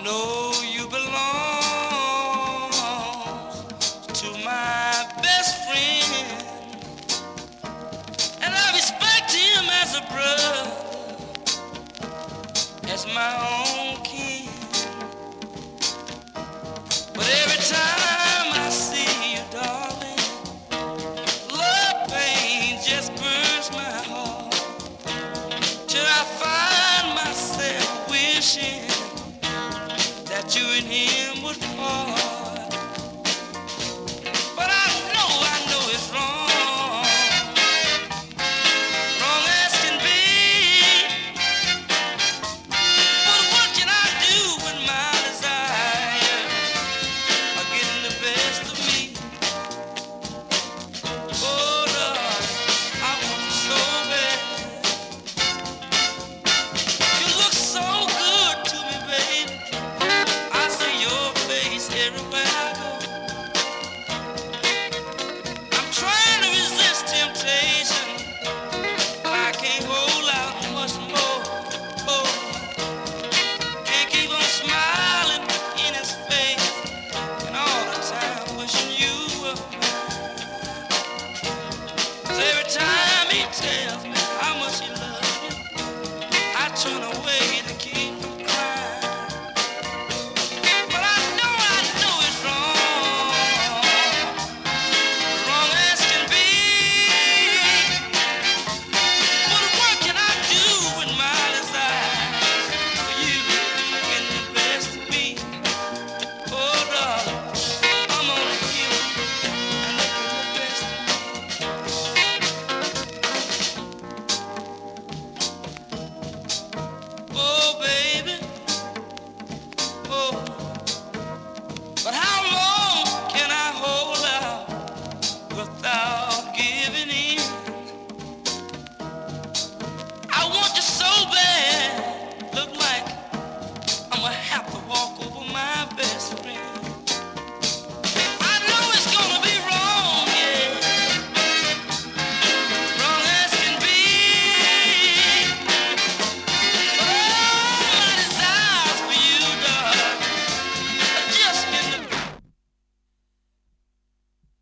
know you belong to my best friend, and I respect him as a brother, as my own kin. But every time I see you, darling, love pain just burns my heart, till I find myself wishing that you and him would part.